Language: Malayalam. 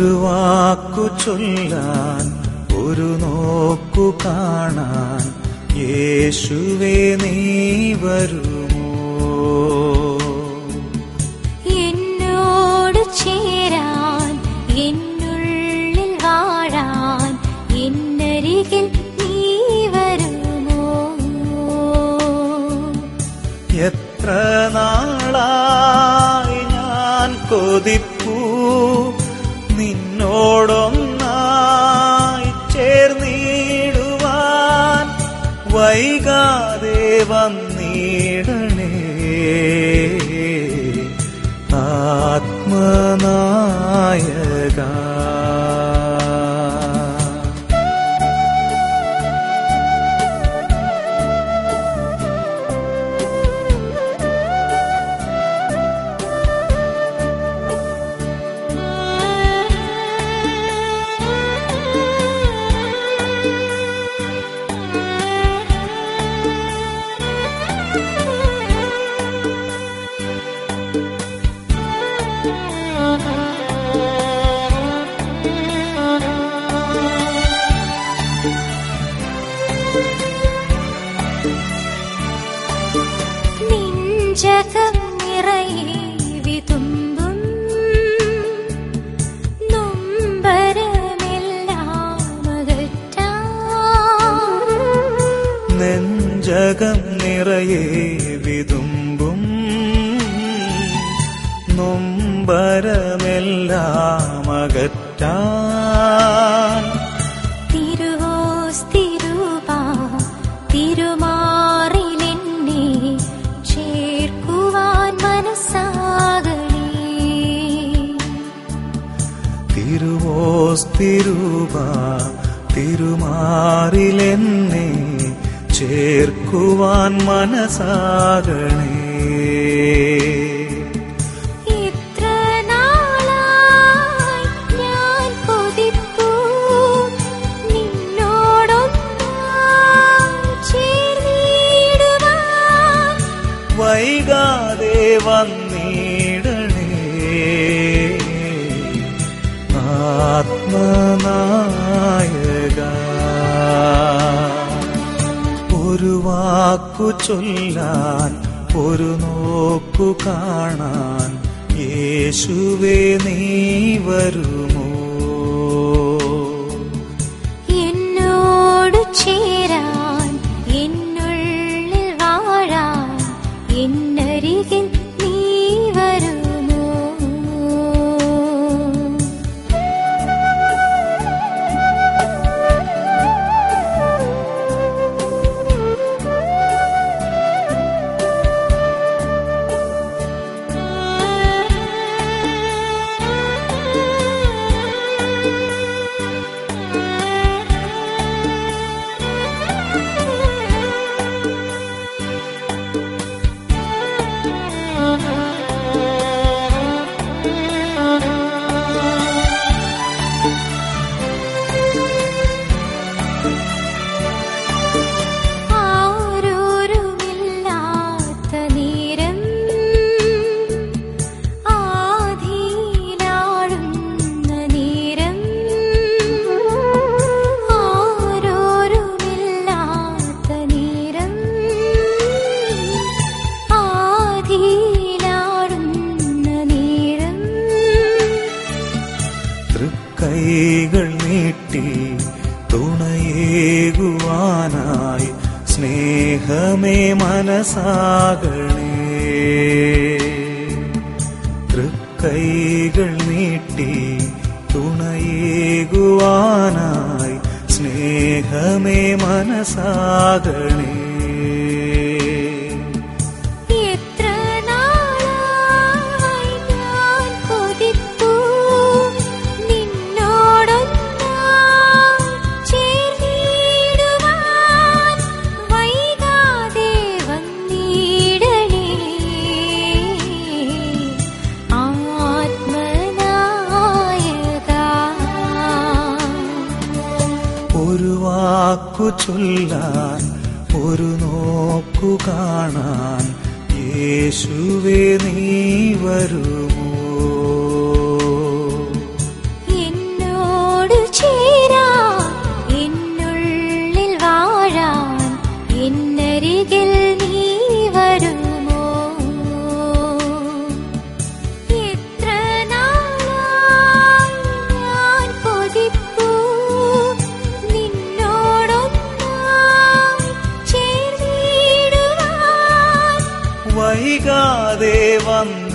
ഒരു വാക്കു ചൊല്ലാൻ, ഒരു നോക്കു കാണാൻ, യേശുവേ നീ വരുമോ? എന്നോട് ചേരാൻ, എന്നുള്ളിൽ വാഴാൻ, എന്നരികിൽ നീ വരുമോ? എത്ര നാളായി ഞാൻ കൊതിപ്പൂ നിന്നോടൊന്നായി ചേർന്നിടുവാൻ, വൈകാതെ വന്നിടണേ ആത്മനായക. നെഞ്ചകം നിറയെ വിതുമ്പും നൊമ്പരമെല്ലാം അകറ്റാൻ, നെഞ്ചകം നിറയെ വിതുമ്പും നൊമ്പരമെല്ലാം അകറ്റാൻ, തിരുവോസ്തിരുവാ തിരുമാറിലെന്നെ ചേർക്കുവാൻ മനസ്സാകണേ. തിരുവോസ്തിരുവാ തിരുമാറിലെന്നെ ചേർക്കുവാൻ മനസ്സാകണേ. എത്ര നാളായി ഞാൻ കൊതിപ്പൂ നിന്നോടൊന്നായി ചേർന്നിടുവാൻ, വൈകാതെ വന്നിടണേ ആത്മനായക. ഒരു വാക്കു ചൊല്ലാൻ, ഒരു നോക്കു കാണാൻ, യേശുവേ നീ വരുമോ? എന്നോട് ചേരാൻ, എന്നുള്ളിൽ വാഴാൻ, എന്നരികിൽ നീ വരുമോ? ആരോരുമില്ലാത്ത നേരം, ആധിയിലാടുന്ന നേരം, ആരോരുമില്ലാത്ത നേരം, ആധിയിലാടുന്ന നേരം, തൃക്കൈകൾ നീട്ടി തുണയേകുവാനായി സ്നേഹമേ മനസ്സാകണേ. തൃക്കൈകൾ നീട്ടി തുണയേകുവാനായി സ്നേഹമേ മനസ്സാകണേ. എത്ര നാളായി ഞാൻ കൊതിപ്പൂ നിന്നോടൊന്നായി ചേർന്നിടുവാൻ, വൈകാതെ വന്നിടണേ ആത്മനായക. ഒരു വാക്കു ചൊല്ലാൻ, ഒരു നോക്കു കാണാൻ, യേശുവേ നീ വരുമോ? വൈകാതെ വന്നിടണേ.